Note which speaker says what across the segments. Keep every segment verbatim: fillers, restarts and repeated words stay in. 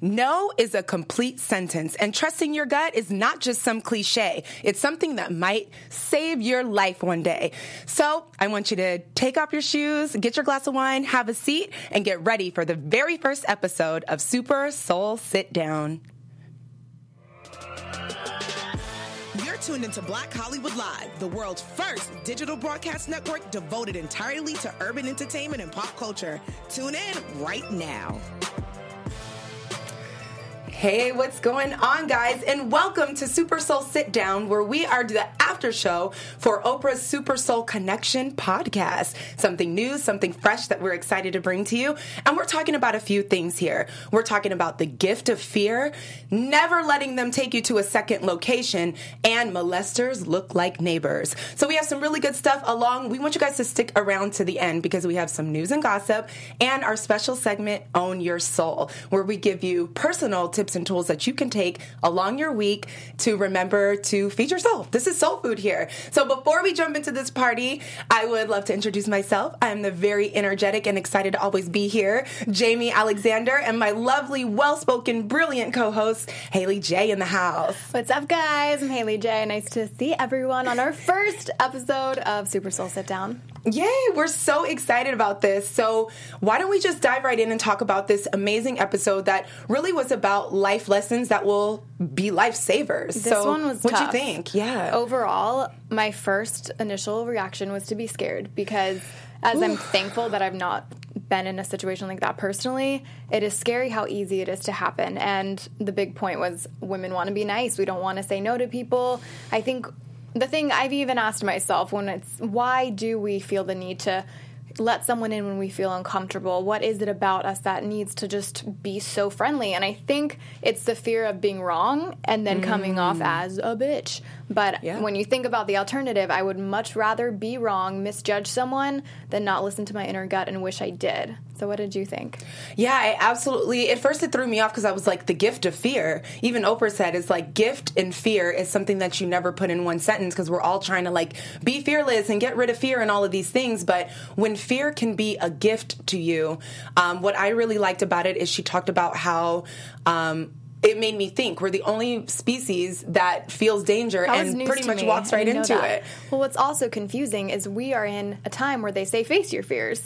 Speaker 1: No is a complete sentence, and trusting your gut is not just some cliche. It's something that might save your life one day. So I want you to take off your shoes, get your glass of wine, have a seat, and get ready for the very first episode of Super Soul Sit Down.
Speaker 2: You're tuned into Black Hollywood Live, the world's first digital broadcast network devoted entirely to urban entertainment and pop culture. Tune in right now.
Speaker 1: Hey, what's going on, guys? And welcome to Super Soul Sit Down, where we are the after show for Oprah's Super Soul Connection podcast. Something new, something fresh that we're excited to bring to you. And we're talking about a few things here. We're talking about the gift of fear, never letting them take you to a second location, and molesters look like neighbors. So we have some really good stuff along. We want you guys to stick around to the end because we have some news and gossip and our special segment, Own Your Soul, where we give you personal tips and tools that you can take along your week to remember to feed your soul. This is soul food here. So before we jump into this party, I would love to introduce myself. I'm the very energetic and excited to always be here, Jamie Alexander, and my lovely, well-spoken, brilliant co-host, Haley J in the house.
Speaker 3: What's up, guys? I'm Haley J. Nice to see everyone on our first episode of Super Soul Sit Down.
Speaker 1: Yay, we're so excited about this. So why don't we just dive right in and talk about this amazing episode that really was about life lessons that will be lifesavers.
Speaker 3: This
Speaker 1: so
Speaker 3: one was
Speaker 1: what'd
Speaker 3: tough.
Speaker 1: you think? Yeah.
Speaker 3: Overall, my first initial reaction was to be scared because as I'm thankful that I've not been in a situation like that personally, it is scary how easy it is to happen. And the big point was women want to be nice. We don't want to say no to people. I think the thing I've even asked myself when it's, why do we feel the need to let someone in when we feel uncomfortable? What is it about us that needs to just be so friendly? And I think it's the fear of being wrong and then mm. coming off as a bitch. But yeah. when you think about the alternative, I would much rather be wrong, misjudge someone, than not listen to my inner gut and wish I did. So what did you think?
Speaker 1: Yeah, I absolutely. At first it threw me off because I was like, the gift of fear. Even Oprah said it's like gift and fear is something that you never put in one sentence because we're all trying to like be fearless and get rid of fear and all of these things. But when fear can be a gift to you, um, what I really liked about it is she talked about how um, it made me think we're the only species that feels danger
Speaker 3: that
Speaker 1: and pretty much
Speaker 3: me.
Speaker 1: walks right into
Speaker 3: that.
Speaker 1: it.
Speaker 3: Well, what's also confusing is we are in a time where they say face your fears.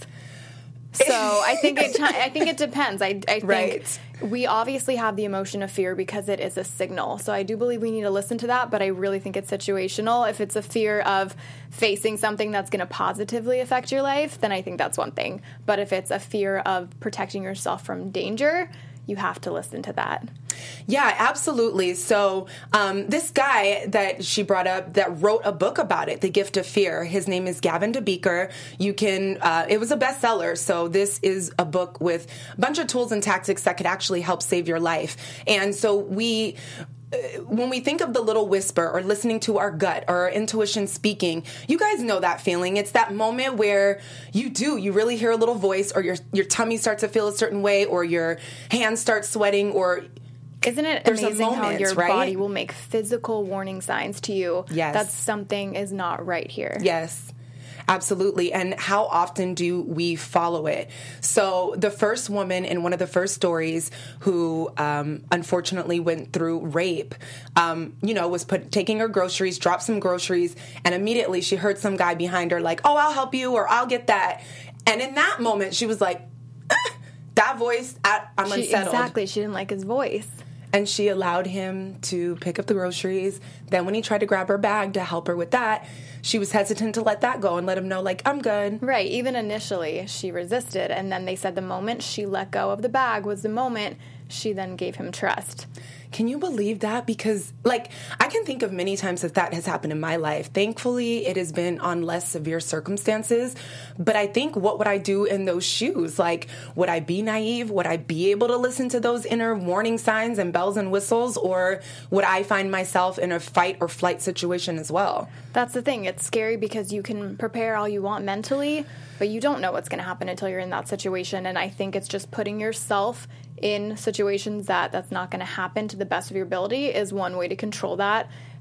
Speaker 3: So I think it. I think it depends. I, I think
Speaker 1: right.
Speaker 3: we obviously have the emotion of fear because it is a signal. So I do believe we need to listen to that, but I really think it's situational. If it's a fear of facing something that's going to positively affect your life, then I think that's one thing. But if it's a fear of protecting yourself from danger, you have to listen to that.
Speaker 1: Yeah, absolutely. So um, this guy that she brought up that wrote a book about it, The Gift of Fear, his name is Gavin DeBeeker. You can, uh, it was a bestseller. So this is a book with a bunch of tools and tactics that could actually help save your life. And so we... when we think of the little whisper or listening to our gut or our intuition speaking, you guys know that feeling. It's that moment where you do, you really hear a little voice or your your tummy starts to feel a certain way or your hands start sweating or...
Speaker 3: Isn't it
Speaker 1: There's
Speaker 3: amazing
Speaker 1: moment,
Speaker 3: how your
Speaker 1: right?
Speaker 3: body will make physical warning signs to you
Speaker 1: yes.
Speaker 3: that something is not right here?
Speaker 1: Yes. Absolutely. And how often do we follow it? So the first woman in one of the first stories who um, unfortunately went through rape, um, you know, was put taking her groceries, dropped some groceries, and immediately she heard some guy behind her like, oh, I'll help you or I'll get that. And in that moment, she was like, ah, that voice, I, I'm
Speaker 3: she,
Speaker 1: unsettled.
Speaker 3: Exactly. She didn't like his voice.
Speaker 1: And she allowed him to pick up the groceries. Then when he tried to grab her bag to help her with that, she was hesitant to let that go and let him know, like, I'm good.
Speaker 3: Right. Even initially, she resisted. And then they said the moment she let go of the bag was the moment she then gave him trust.
Speaker 1: Can you believe that? Because, like, I can think of many times that that has happened in my life. Thankfully, it has been on less severe circumstances. But I think, what would I do in those shoes? Like, would I be naive? Would I be able to listen to those inner warning signs and bells and whistles? Or would I find myself in a fight or flight situation as well?
Speaker 3: That's the thing. It's scary because you can prepare all you want mentally, but you don't know what's going to happen until you're in that situation. And I think it's just putting yourself in situations that that's not going to happen to the best of your ability is one way to control that.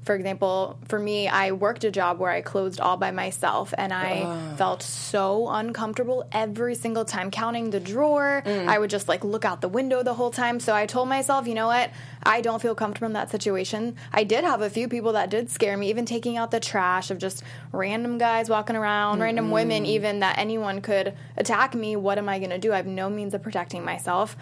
Speaker 3: for example, for me, I worked a job where I closed all by myself, and I Ugh. felt so uncomfortable every single time counting the drawer. Mm. I would just like look out the window the whole time. So I told myself, you know what? I don't feel comfortable in that situation. I did have a few people that did scare me, even taking out the trash of just random guys walking around, mm-hmm. random women, even that anyone could attack me. What am I going to do? I have no means of protecting myself.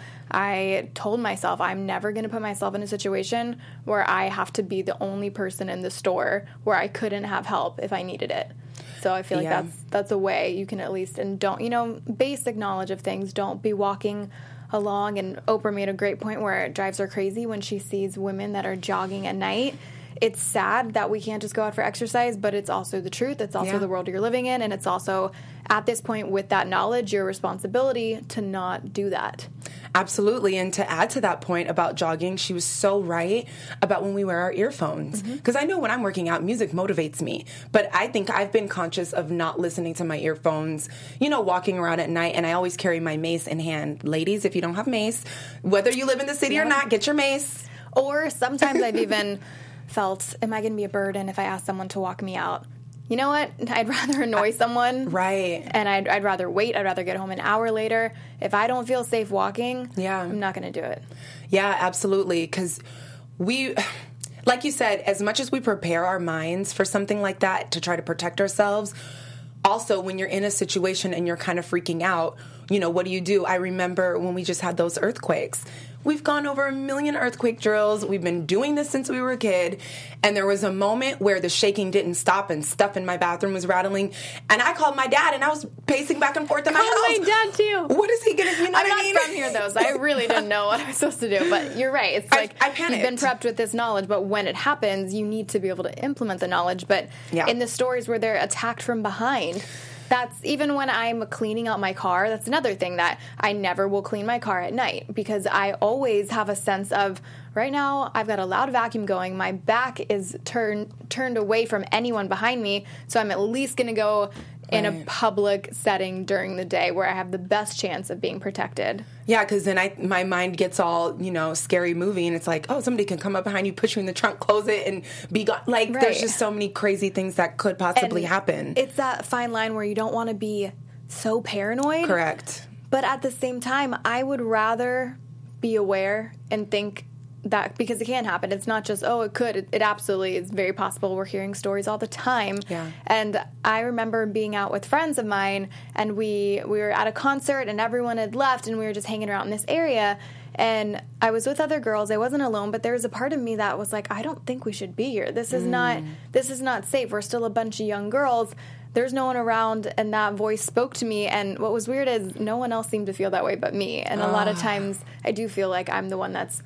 Speaker 3: I told myself I'm never going to put myself in a situation where I have to be the only person in the store where I couldn't have help if I needed it. So I feel like yeah. that's that's a way you can at least, and don't, you know, basic knowledge of things. Don't be walking along, and Oprah made a great point where it drives her crazy when she sees women that are jogging at night. It's sad that we can't just go out for exercise, but it's also the truth. It's also yeah. the world you're living in, and it's also, at this point, with that knowledge, your responsibility to not do that.
Speaker 1: Absolutely. And to add to that point about jogging, she was so right about when we wear our earphones. Because mm-hmm. I know when I'm working out, music motivates me. But I think I've been conscious of not listening to my earphones, you know, walking around at night. And I always carry my mace in hand. Ladies, if you don't have mace, whether you live in the city yeah. or not, get your mace.
Speaker 3: Or sometimes I've even felt, am I going to be a burden if I ask someone to walk me out? You know what? I'd rather annoy someone.
Speaker 1: Right.
Speaker 3: And I'd, I'd rather wait. I'd rather get home an hour later. If I don't feel safe walking,
Speaker 1: yeah.
Speaker 3: I'm not going to do it.
Speaker 1: Yeah, absolutely. Because we, like you said, as much as we prepare our minds for something like that to try to protect ourselves, also when you're in a situation and you're kind of freaking out, you know, what do you do? I remember when we just had those earthquakes. We've gone over a million earthquake drills. We've been doing this since we were a kid. And there was a moment where the shaking didn't stop and stuff in my bathroom was rattling. And I called my dad, and I was pacing back and forth in my house.
Speaker 3: Call my dad, too.
Speaker 1: What is he going to, you know
Speaker 3: I'm
Speaker 1: what I mean?
Speaker 3: not from here, though, so I really didn't know what I was supposed to do. But you're right. It's like
Speaker 1: I, I panicked.
Speaker 3: You've been prepped with this knowledge, but when it happens, you need to be able to implement the knowledge. But
Speaker 1: yeah.
Speaker 3: in the stories where they're attacked from behind, that's even when I'm cleaning out my car. That's another thing that I never will clean my car at night, because I always have a sense of, right now I've got a loud vacuum going. My back is turned turned away from anyone behind me, so I'm at least going to go in right. a public setting during the day where I have the best chance of being protected.
Speaker 1: Yeah, because then I my mind gets all, you know, scary movie, and it's like, oh, somebody can come up behind you, push you in the trunk, close it, and be gone. Like, right. there's just so many crazy things that could possibly
Speaker 3: and
Speaker 1: happen.
Speaker 3: It's that fine line where you don't want to be so paranoid.
Speaker 1: Correct.
Speaker 3: But at the same time, I would rather be aware and think that, because it can happen. It's not just, oh, it could. It, it absolutely is very possible. We're hearing stories all the time.
Speaker 1: Yeah.
Speaker 3: And I remember being out with friends of mine, and we, we were at a concert, and everyone had left, and we were just hanging around in this area. And I was with other girls. I wasn't alone, but there was a part of me that was like, I don't think we should be here. This is mm. not this is not safe. We're still a bunch of young girls. There's no one around, and that voice spoke to me. And what was weird is no one else seemed to feel that way but me. And a uh. lot of times I do feel like I'm the one that's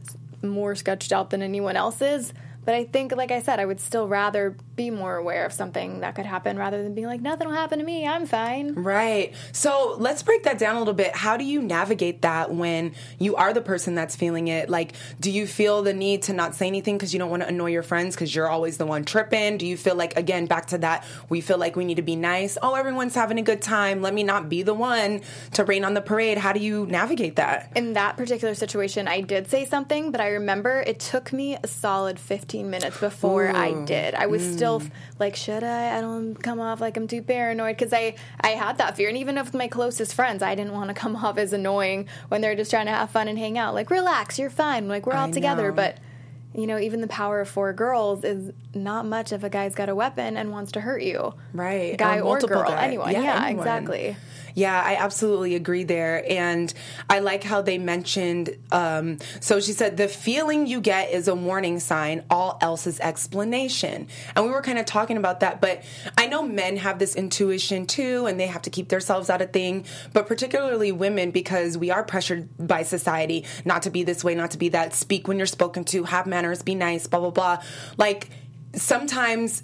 Speaker 3: more sketched out than anyone else is. But I think, like I said, I would still rather be more aware of something that could happen rather than being like, nothing will happen to me, I'm fine.
Speaker 1: Right. So let's break that down a little bit. How do you navigate that when you are the person that's feeling it? Like, do you feel the need to not say anything because you don't want to annoy your friends because you're always the one tripping? Do you feel like, again, back to that, we feel like we need to be nice? Oh, everyone's having a good time. Let me not be the one to rain on the parade. How do you navigate that?
Speaker 3: In that particular situation, I did say something, but I remember it took me a solid fifteen minutes before Ooh. I did. I was mm. still like, should I? I don't come off like I'm too paranoid, because I, I had that fear. And even with my closest friends, I didn't want to come off as annoying when they're just trying to have fun and hang out. Like, relax, you're fine. Like, we're all I together. Know. But, you know, even the power of four girls is not much if a guy's got a weapon and wants to hurt you.
Speaker 1: Right.
Speaker 3: Guy or,
Speaker 1: or
Speaker 3: girl.
Speaker 1: Guy.
Speaker 3: Anyone.
Speaker 1: Yeah,
Speaker 3: yeah
Speaker 1: anyone.
Speaker 3: Exactly.
Speaker 1: Yeah, I absolutely agree there. And I like how they mentioned, um, so she said, the feeling you get is a warning sign, all else is explanation. And we were kind of talking about that, but I know men have this intuition too, and they have to keep themselves out of thing, but particularly women, because we are pressured by society not to be this way, not to be that, speak when you're spoken to, have manners, be nice, blah, blah, blah. Like, sometimes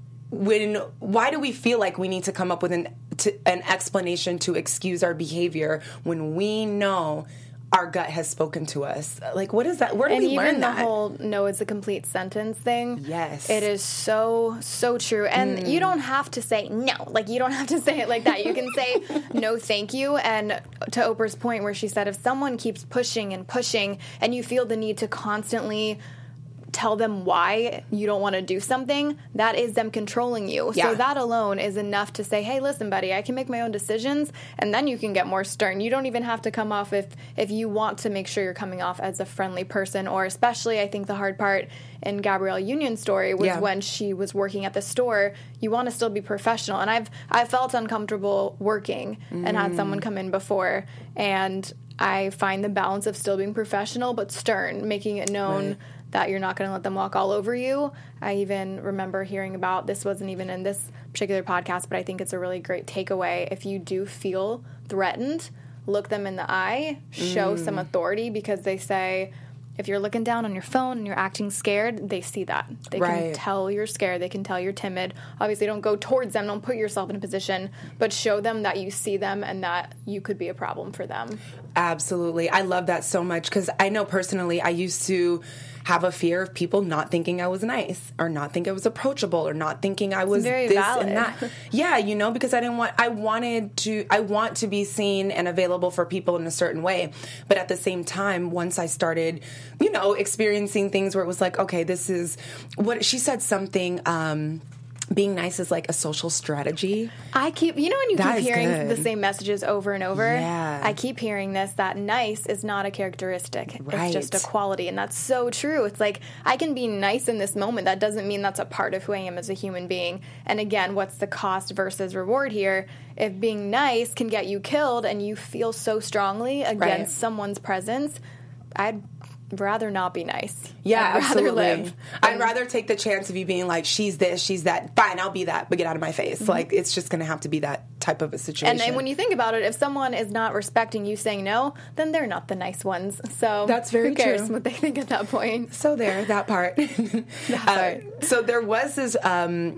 Speaker 1: when, why do we feel like we need to come up with an to, an explanation to excuse our behavior when we know our gut has spoken to us? Like, what is that? Where do
Speaker 3: and
Speaker 1: we learn that?
Speaker 3: And even the whole no is a complete sentence thing.
Speaker 1: Yes.
Speaker 3: It is so, so true. And mm. you don't have to say no. Like, you don't have to say it like that. You can say no, thank you. And to Oprah's point where she said, if someone keeps pushing and pushing and you feel the need to constantly tell them why you don't want to do something, that is them controlling you.
Speaker 1: Yeah.
Speaker 3: So that alone is enough to say, hey, listen, buddy, I can make my own decisions, and then you can get more stern. You don't even have to come off if, if you want to make sure you're coming off as a friendly person, or especially, I think the hard part in Gabrielle Union's story was
Speaker 1: yeah.
Speaker 3: when she was working at the store, you want to still be professional. And I've I felt uncomfortable working mm. and had someone come in before, and I find the balance of still being professional but stern, making it known right. that you're not going to let them walk all over you. I even remember hearing about, this wasn't even in this particular podcast, but I think it's a really great takeaway. If you do feel threatened, look them in the eye, show mm. some authority, because they say, if you're looking down on your phone and you're acting scared, they see that. They right. can tell you're scared. They can tell you're timid. Obviously, don't go towards them. Don't put yourself in a position, but show them that you see them and that you could be a problem for them.
Speaker 1: Absolutely. I love that so much, because I know personally I used to have a fear of people not thinking I was nice, or not think I was approachable, or not thinking I was
Speaker 3: very
Speaker 1: this
Speaker 3: valid.
Speaker 1: and that. Yeah, you know, because I didn't want, I wanted to, I want to be seen and available for people in a certain way. But at the same time, once I started, you know, experiencing things where it was like, okay, this is what she said something, um, being nice is like a social strategy.
Speaker 3: I keep, you know, when you
Speaker 1: that
Speaker 3: keep hearing
Speaker 1: good.
Speaker 3: the same messages over and over,
Speaker 1: yeah.
Speaker 3: I keep hearing this, that nice is not a characteristic.
Speaker 1: Right.
Speaker 3: It's just a quality. And that's so true. It's like, I can be nice in this moment. That doesn't mean that's a part of who I am as a human being. And again, what's the cost versus reward here? If being nice can get you killed and you feel so strongly against
Speaker 1: right.
Speaker 3: someone's presence, I'd rather not be nice.
Speaker 1: Yeah,
Speaker 3: I'd rather
Speaker 1: absolutely.
Speaker 3: live.
Speaker 1: I'd rather take the chance of you being like, she's this, she's that. Fine, I'll be that, but get out of my face. Mm-hmm. Like, it's just going to have to be that type of a situation.
Speaker 3: And, and when you think about it, if someone is not respecting you saying no, then they're not the nice ones. So
Speaker 1: that's very
Speaker 3: who cares
Speaker 1: true.
Speaker 3: what they think at that point?
Speaker 1: So there, that part.
Speaker 3: that part.
Speaker 1: Uh, so there was this... Um,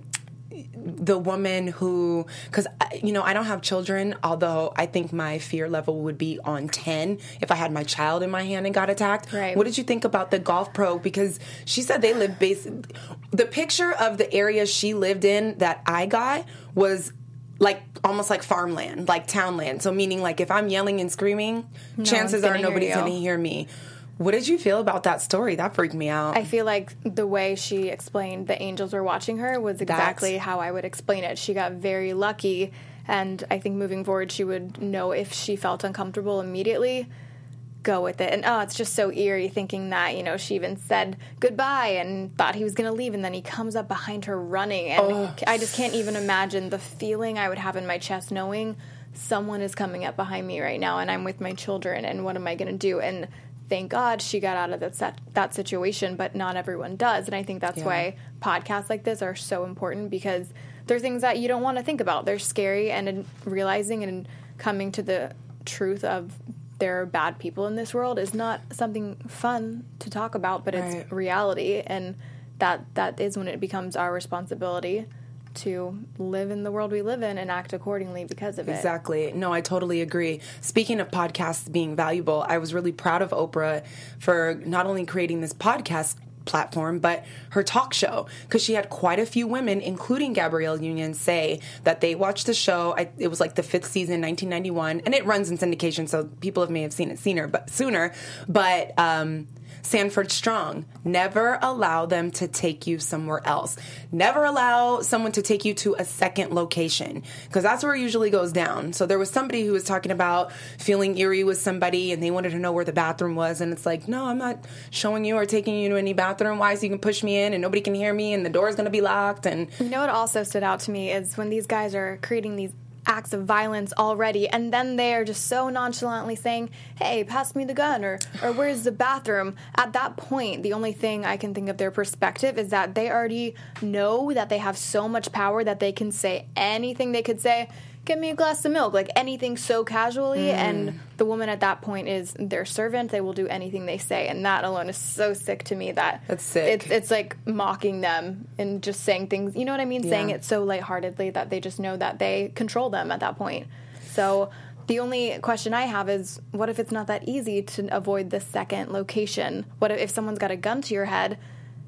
Speaker 1: the woman who, because, you know, I don't have children, although I think my fear level would be on ten if I had my child in my hand and got attacked.
Speaker 3: Right.
Speaker 1: What did you think about the golf pro? Because she said they live base. The picture of the area she lived in that I got was like almost like farmland, like townland. So meaning like if I'm yelling and screaming,
Speaker 3: no
Speaker 1: chances are nobody's going to hear me. What did you feel about that story? That freaked me out.
Speaker 3: I feel like the way she explained the angels were watching her was exactly That's... how I would explain it. She got very lucky, and I think moving forward she would know if she felt uncomfortable immediately, go with it. And oh, it's just so eerie thinking that, you know, she even said goodbye and thought he was going to leave, and then he comes up behind her running. And oh. I just can't even imagine the feeling I would have in my chest knowing someone is coming up behind me right now and I'm with my children, and what am I going to do? And thank God she got out of that that situation, but not everyone does. And I think that's yeah. why podcasts like this are so important, because they're things that you don't want to think about. They're scary, and in realizing and coming to the truth of there are bad people in this world is not something fun to talk about, but right. it's reality. And that that is when it becomes our responsibility to live in the world we live in and act accordingly because of it.
Speaker 1: Exactly. No, I totally agree. Speaking of podcasts being valuable, I was really proud of Oprah for not only creating this podcast platform, but her talk show, because she had quite a few women, including Gabrielle Union, say that they watched the show. I, it was like the fifth season, nineteen ninety-one, and it runs in syndication, so people have may have seen it sooner, but sooner. But um, Sanford Strong, never allow them to take you somewhere else. Never allow someone to take you to a second location, because that's where it usually goes down. So there was somebody who was talking about feeling eerie with somebody, and they wanted to know where the bathroom was, and it's like, no, I'm not showing you or taking you to any bathroom. Why? So you can push me in, and nobody can hear me, and the door's going to be locked. And
Speaker 3: you know what also stood out to me is when these guys are creating these acts of violence already, and then they are just so nonchalantly saying, hey, pass me the gun, or or where's the bathroom? At that point, the only thing I can think of their perspective is that they already know that they have so much power that they can say anything they could say. Get me a glass of milk, like anything so casually, mm. and the woman at that point is their servant. They will do anything they say, and that alone is so sick to me that
Speaker 1: That's sick.
Speaker 3: It's, it's like mocking them and just saying things, you know what I mean? Yeah. Saying it so lightheartedly that they just know that they control them at that point. So the only question I have is, what if it's not that easy to avoid the second location? What if, if someone's got a gun to your head?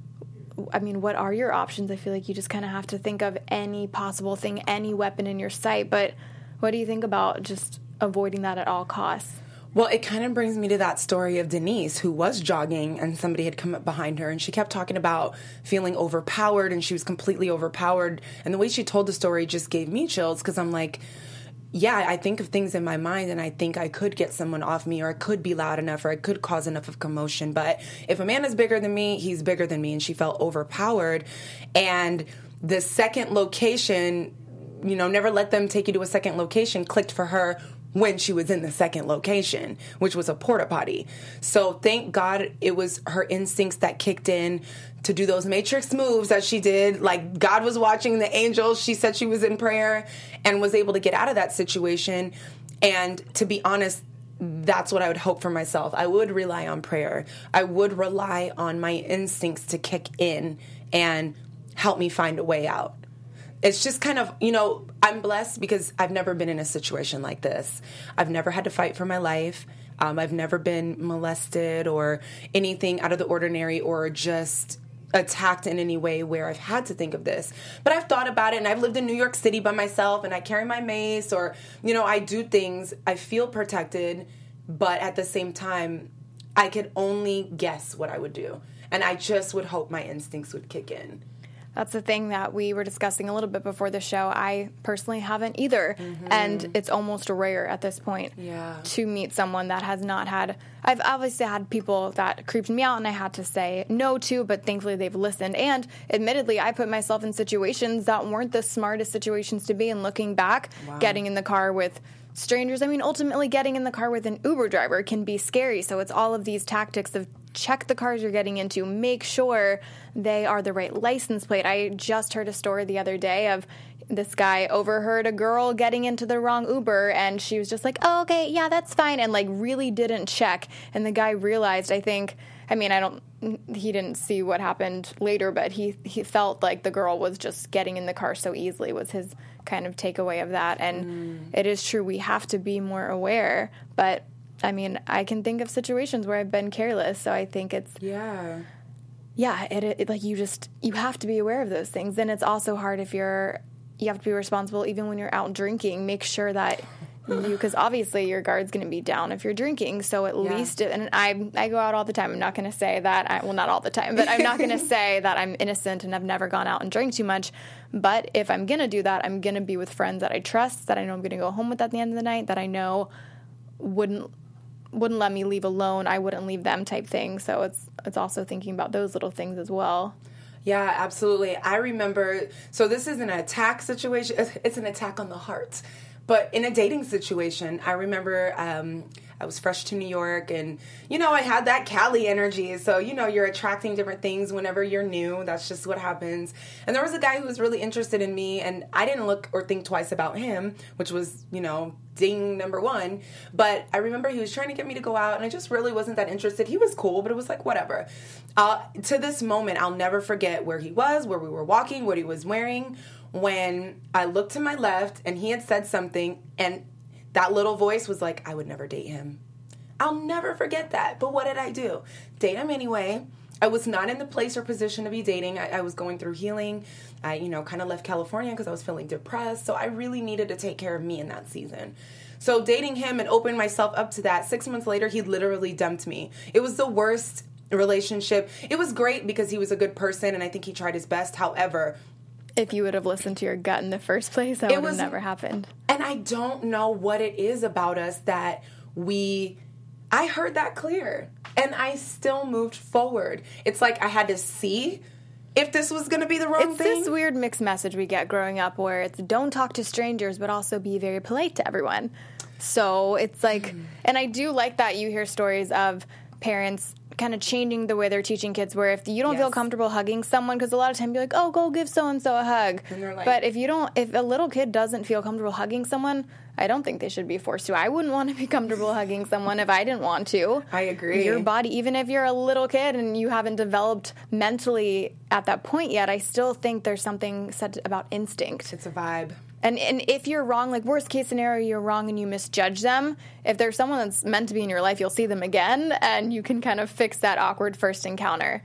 Speaker 3: I mean, what are your options? I feel like you just kind of have to think of any possible thing, any weapon in your sight. But what do you think about just avoiding that at all costs?
Speaker 1: Well, it kind of brings me to that story of Denise, who was jogging and somebody had come up behind her and she kept talking about feeling overpowered and she was completely overpowered. And the way she told the story just gave me chills because I'm like, yeah, I think of things in my mind and I think I could get someone off me or I could be loud enough or I could cause enough of commotion. But if a man is bigger than me, he's bigger than me. And she felt overpowered. And the second location, you know, never let them take you to a second location, clicked for her when she was in the second location, which was a porta potty. So thank God it was her instincts that kicked in to do those matrix moves that she did. Like God was watching the angels. She said she was in prayer and was able to get out of that situation. And to be honest, that's what I would hope for myself. I would rely on prayer. I would rely on my instincts to kick in and help me find a way out. It's just kind of, you know, I'm blessed because I've never been in a situation like this. I've never had to fight for my life. Um, I've never been molested or anything out of the ordinary or just attacked in any way where I've had to think of this. But I've thought about it, and I've lived in New York City by myself, and I carry my mace, or, you know, I do things. I feel protected, but at the same time, I could only guess what I would do. And I just would hope my instincts would kick in.
Speaker 3: That's the thing that we were discussing a little bit before the show. I personally haven't either. Mm-hmm. And it's almost rare at this point
Speaker 1: yeah.
Speaker 3: to meet someone that has not had... I've obviously had people that creeped me out and I had to say no to, but thankfully they've listened. And admittedly, I put myself in situations that weren't the smartest situations to be. And looking back, wow. getting in the car with strangers, I mean, ultimately getting in the car with an Uber driver can be scary. So it's all of these tactics of check the cars you're getting into, make sure they are the right license plate. I just heard a story the other day of this guy overheard a girl getting into the wrong Uber, and she was just like, oh, okay, yeah, that's fine, and, like, really didn't check. And the guy realized, I think, I mean, I don't, he didn't see what happened later, but he, he felt like the girl was just getting in the car so easily was his kind of takeaway of that. And mm. it is true, we have to be more aware, but I mean, I can think of situations where I've been careless, so I think it's...
Speaker 1: Yeah.
Speaker 3: Yeah, it, it like, you just, you have to be aware of those things. And it's also hard if you're, you have to be responsible even when you're out drinking. Make sure that you, because obviously your guard's going to be down if you're drinking, so at yeah. least, and I I go out all the time. I'm not going to say that, I, well, not all the time, but I'm not going to say that I'm innocent and I've never gone out and drank too much. But if I'm going to do that, I'm going to be with friends that I trust, that I know I'm going to go home with at the end of the night, that I know wouldn't wouldn't let me leave alone, I wouldn't leave them type thing. So it's it's also thinking about those little things as well.
Speaker 1: Yeah, absolutely. I remember, so this is an attack situation. It's an attack on the heart. But in a dating situation, I remember um, I was fresh to New York and, you know, I had that Cali energy. So, you know, you're attracting different things whenever you're new. That's just what happens. And there was a guy who was really interested in me, and I didn't look or think twice about him, which was, you know, ding number one. But I remember he was trying to get me to go out, and I just really wasn't that interested. He was cool, but it was like, whatever. Uh, to this moment, I'll never forget where he was, where we were walking, what he was wearing. When I looked to my left and he had said something, and that little voice was like, I would never date him. I'll never forget that. But what did I do? Date him anyway. I was not in the place or position to be dating. I, I was going through healing. I, you know, kind of left California because I was feeling depressed. So I really needed to take care of me in that season. So dating him and opening myself up to that, six months later, he literally dumped me. It was the worst relationship. It was great because he was a good person and I think he tried his best. However,
Speaker 3: if you would have listened to your gut in the first place, that
Speaker 1: it
Speaker 3: would
Speaker 1: was,
Speaker 3: have never happened.
Speaker 1: And I don't know what it is about us that we... I heard that clear, and I still moved forward. It's like I had to see if this was going to be the wrong
Speaker 3: it's
Speaker 1: thing.
Speaker 3: It's this weird mixed message we get growing up where it's don't talk to strangers, but also be very polite to everyone. So it's like... Mm. And I do like that you hear stories of parents kind of changing the way they're teaching kids, where if you don't yes. feel comfortable hugging someone, because a lot of times you're like, oh, go give so-and-so a hug.
Speaker 1: And they're like,
Speaker 3: but if you don't, if a little kid doesn't feel comfortable hugging someone, I don't think they should be forced to. I wouldn't want to be comfortable hugging someone if I didn't want to.
Speaker 1: I agree.
Speaker 3: Your body, even if you're a little kid and you haven't developed mentally at that point yet, I still think there's something said about instinct.
Speaker 1: It's a vibe.
Speaker 3: And and if you're wrong, like worst case scenario, you're wrong and you misjudge them, if there's someone that's meant to be in your life, you'll see them again and you can kind of fix that awkward first encounter.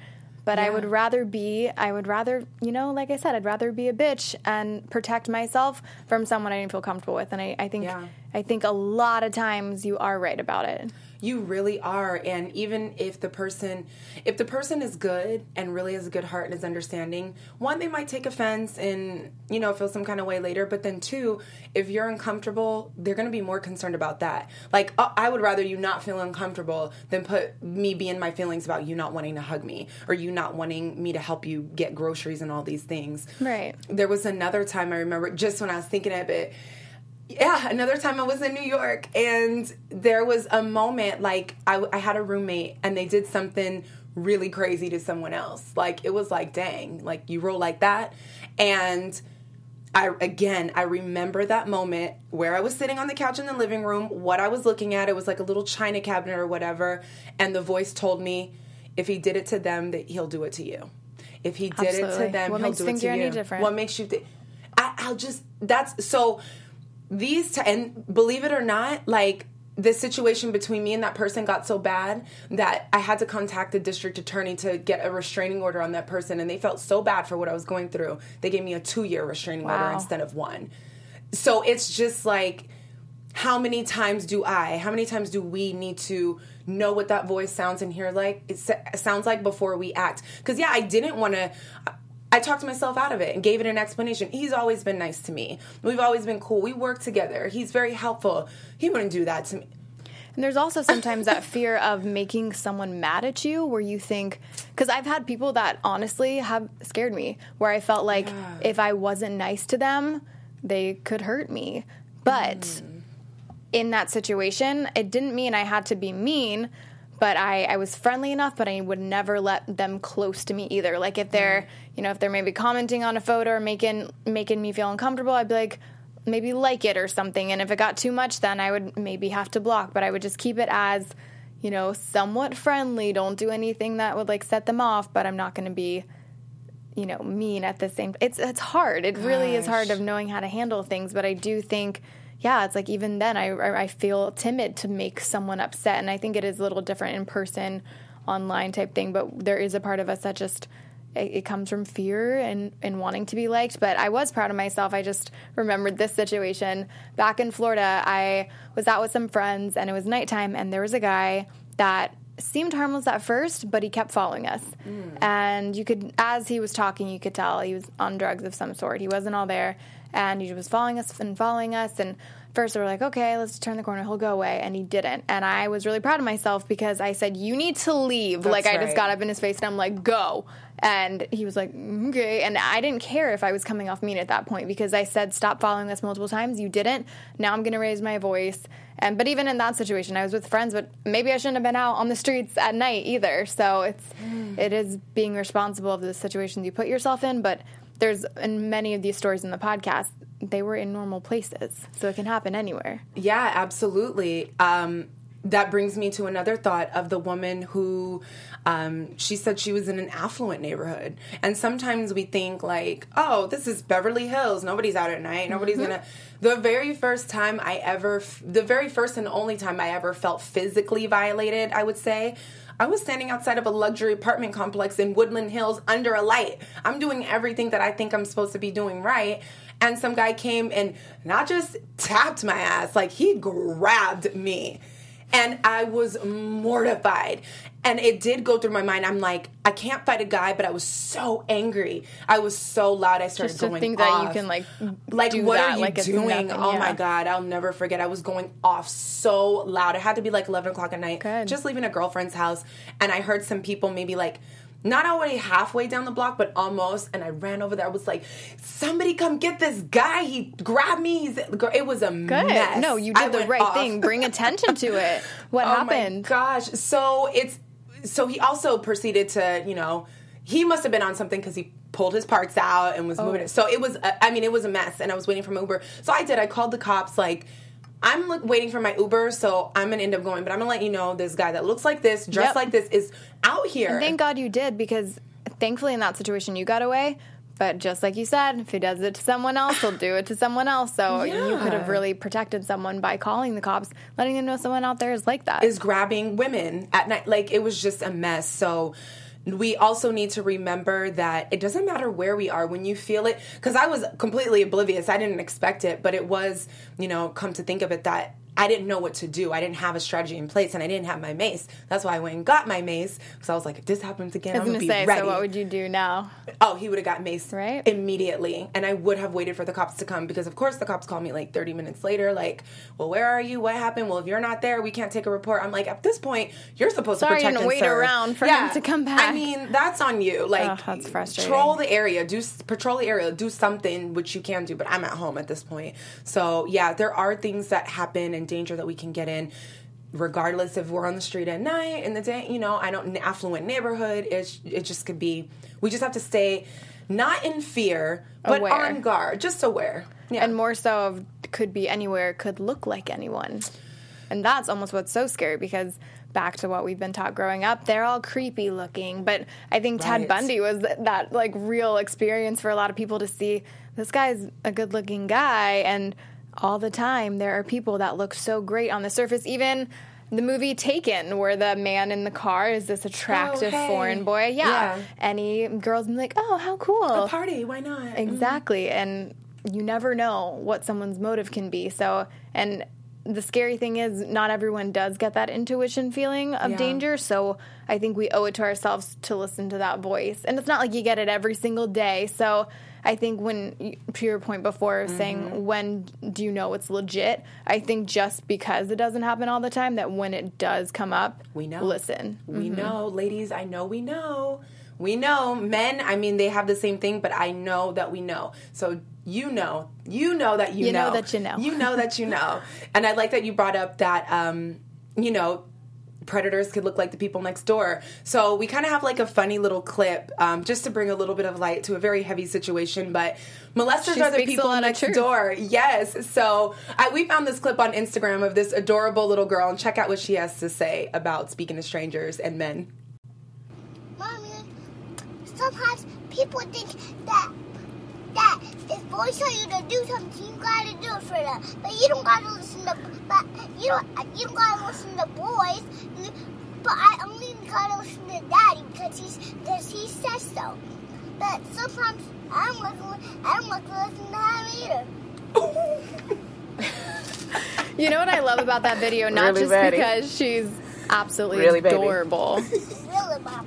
Speaker 3: But
Speaker 1: Yeah.
Speaker 3: I would rather be, I would rather, you know, like I said, I'd rather be a bitch and protect myself from someone I didn't feel comfortable with. And I, I think,
Speaker 1: Yeah.
Speaker 3: I think a lot of times you are right about it.
Speaker 1: You really are. And even if the person, if the person is good and really has a good heart and is understanding, one, they might take offense and, you know, feel some kind of way later. But then two, if you're uncomfortable, they're going to be more concerned about that. Like, uh, I would rather you not feel uncomfortable than put me be in my feelings about you not wanting to hug me or you not wanting me to help you get groceries and all these things.
Speaker 3: Right.
Speaker 1: There was another time I remember, just when I was thinking of it, yeah, another time I was in New York, and there was a moment, like, I, I had a roommate, and they did something really crazy to someone else. Like, it was like, dang, like, you roll like that? And I, again, I remember that moment where I was sitting on the couch in the living room, what I was looking at, it was like a little china cabinet or whatever, and the voice told me, if he did it to them, that he'll do it to you. If he did
Speaker 3: Absolutely.
Speaker 1: it to them,
Speaker 3: What
Speaker 1: he'll
Speaker 3: makes
Speaker 1: do
Speaker 3: you
Speaker 1: it
Speaker 3: think
Speaker 1: to
Speaker 3: you're
Speaker 1: you.
Speaker 3: any different?
Speaker 1: What makes you think? I'll just, that's, so... These, t- and believe it or not, like, the situation between me and that person got so bad that I had to contact the district attorney to get a restraining order on that person, and they felt so bad for what I was going through. They gave me a two-year restraining
Speaker 3: Wow.
Speaker 1: order instead of one. So it's just like, how many times do I, how many times do we need to know what that voice sounds and hear like, it sa- sounds like before we act? Because, yeah, I didn't want to... I talked myself out of it and gave it an explanation. He's always been nice to me. We've always been cool. We work together. He's very helpful. He wouldn't do that to me.
Speaker 3: And there's also sometimes that fear of making someone mad at you where you think, because I've had people that honestly have scared me, where I felt like
Speaker 1: Yeah.
Speaker 3: if I wasn't nice to them, they could hurt me. But
Speaker 1: Mm.
Speaker 3: in that situation, it didn't mean I had to be mean, but I, I was friendly enough, but I would never let them close to me either. Like if they're, you know, if they're maybe commenting on a photo or making making me feel uncomfortable, I'd be like, maybe like it or something. And if it got too much, then I would maybe have to block. But I would just keep it as, you know, somewhat friendly. Don't do anything that would like set them off, but I'm not going to be, you know, mean at the same. It's it's hard. It really is hard
Speaker 1: Gosh.
Speaker 3: of knowing how to handle things. But I do think. Yeah, it's like even then I, I feel timid to make someone upset. And I think it is a little different in person, online type thing. But there is a part of us that just, it, it comes from fear and, and wanting to be liked. But I was proud of myself. I just remembered this situation. Back in Florida, I was out with some friends and it was nighttime. And there was a guy that seemed harmless at first, but he kept following us. Mm. And you could, as he was talking, you could tell he was on drugs of some sort. He wasn't all there. And he was following us and following us. And first we were like, okay, let's turn the corner. He'll go away. And he didn't. And I was really proud of myself because I said, you need to leave.
Speaker 1: That's
Speaker 3: like I
Speaker 1: right.
Speaker 3: just got up in his face and I'm like, go. And he was like, okay. And I didn't care if I was coming off mean at that point because I said, stop following us multiple times. You didn't. Now I'm going to raise my voice. And but even in that situation, I was with friends, but maybe I shouldn't have been out on the streets at night either. So it's mm. it is being responsible of the situations you put yourself in. But there's in many of these stories in the podcast, they were in normal places, so it can happen anywhere.
Speaker 1: Yeah, absolutely. Um, that brings me to another thought of the woman who, um, she said she was in an affluent neighborhood. And sometimes we think like, oh, this is Beverly Hills. Nobody's out at night. Nobody's mm-hmm. going to... The very first time I ever... The very first and only time I ever felt physically violated, I would say... I was standing outside of a luxury apartment complex in Woodland Hills under a light. I'm doing everything that I think I'm supposed to be doing right. And some guy came and not just tapped my ass, like he grabbed me. And I was mortified. And it did go through my mind. I'm like, I can't fight a guy, but I was so angry. I was so loud. I started
Speaker 3: Just to
Speaker 1: going
Speaker 3: think
Speaker 1: off.
Speaker 3: that you can like,
Speaker 1: like
Speaker 3: do
Speaker 1: what
Speaker 3: that,
Speaker 1: are you
Speaker 3: like it's
Speaker 1: doing?
Speaker 3: nothing,
Speaker 1: Oh
Speaker 3: yeah.
Speaker 1: my God, I'll never forget. I was going off so loud. It had to be like eleven o'clock at night.
Speaker 3: Good.
Speaker 1: Just leaving a girlfriend's house, and I heard some people maybe like. Not already halfway down the block, but almost. And I ran over there. I was like, somebody come get this guy. He grabbed me. He's, it was a
Speaker 3: Good.
Speaker 1: mess.
Speaker 3: No, you
Speaker 1: I
Speaker 3: did the
Speaker 1: went
Speaker 3: right
Speaker 1: off.
Speaker 3: thing. Bring attention to it. What
Speaker 1: oh
Speaker 3: happened?
Speaker 1: My gosh. So it's, so he also proceeded to, you know, he must have been on something because he pulled his parts out and was
Speaker 3: Oh.
Speaker 1: moving it. So it was, a, I mean, it was a mess. And I was waiting for my Uber. So I did. I called the cops like, I'm look, waiting for my Uber, so I'm going to end up going. But I'm going to let you know this guy that looks like this, dressed
Speaker 3: Yep.
Speaker 1: like this, is out here.
Speaker 3: And thank God you did, because thankfully in that situation you got away. But just like you said, if he does it to someone else, he'll do it to someone else. So
Speaker 1: Yeah.
Speaker 3: you could have really protected someone by calling the cops, letting them know someone out there is like that.
Speaker 1: Is grabbing women at night. Like, it was just a mess. So we also need to remember that it doesn't matter where we are when you feel it. Because I was completely oblivious. I didn't expect it. But it was, you know, come to think of it, that I didn't know what to do. I didn't have a strategy in place, and I didn't have my mace. That's why I went and got my mace, because I was like, if this happens again, I'm going to be
Speaker 3: say,
Speaker 1: ready.
Speaker 3: So what would you do now?
Speaker 1: Oh, he would have got maced
Speaker 3: right?
Speaker 1: immediately, and I would have waited for the cops to come, because, of course, the cops called me like thirty minutes later, like, well, where are you? What happened? Well, if you're not there, we can't take a report. I'm like, at this point, you're supposed
Speaker 3: Sorry,
Speaker 1: to protect
Speaker 3: and
Speaker 1: and
Speaker 3: wait
Speaker 1: serve.
Speaker 3: around for
Speaker 1: yeah.
Speaker 3: him to come back.
Speaker 1: I mean, that's on you. Like,
Speaker 3: oh, that's frustrating.
Speaker 1: Patrol the area. Do patrol the area. Do something, which you can do, but I'm at home at this point. So, yeah, there are things that happen and danger that we can get in, regardless if we're on the street at night, in the day, you know, I don't, affluent neighborhood, it, it just could be, we just have to stay not in fear, but
Speaker 3: aware.
Speaker 1: On guard, just aware. Yeah.
Speaker 3: And more so of could be anywhere, could look like anyone. And that's almost what's so scary, because back to what we've been taught growing up, they're all creepy looking. But I think Ted
Speaker 1: Right.
Speaker 3: Bundy was that, like, real experience for a lot of people to see, this guy's a good looking guy, and all the time there are people that look so great on the surface. Even the movie Taken, where the man in the car is this attractive
Speaker 1: Oh, hey.
Speaker 3: foreign boy. Yeah.
Speaker 1: Yeah.
Speaker 3: Any girls be like, oh, how cool.
Speaker 1: A party, why not?
Speaker 3: Exactly. And you never know what someone's motive can be. So, and the scary thing is, not everyone does get that intuition feeling of
Speaker 1: Yeah.
Speaker 3: danger. So I think we owe it to ourselves to listen to that voice. And it's not like you get it every single day. So I think when, to your point before,
Speaker 1: Mm-hmm.
Speaker 3: saying, when do you know it's legit? I think just because it doesn't happen all the time, that when it does come up,
Speaker 1: We know.
Speaker 3: listen.
Speaker 1: We
Speaker 3: Mm-hmm.
Speaker 1: know, ladies, I know we know. We know. Men, I mean, they have the same thing, but I know that we know. So you know. You know that you,
Speaker 3: You know
Speaker 1: know.
Speaker 3: that you know.
Speaker 1: You know that you know. And I like that you brought up that, um, you know, predators could look like the people next door. So we kind of have like a funny little clip, um, just to bring a little bit of light to a very heavy situation. But molesters
Speaker 3: She
Speaker 1: are the
Speaker 3: speaks a
Speaker 1: people
Speaker 3: lot of
Speaker 1: next
Speaker 3: truth.
Speaker 1: door. Yes. So I, we found this clip on Instagram of this adorable little girl, and check out what she has to say about speaking to strangers and men.
Speaker 4: Mommy, sometimes people think that that if boys tell you to do something, you gotta do it for them. But you don't gotta listen to. But you don't. You don't gotta listen to boys. But I only gotta listen to Daddy because he's because he says so. But sometimes I don't like to, I don't like to listen to him either.
Speaker 3: You know what I love about that video? Not
Speaker 5: Really
Speaker 3: just
Speaker 5: Betty.
Speaker 3: because she's absolutely
Speaker 5: Really Betty.
Speaker 3: adorable.
Speaker 4: Really, Mom.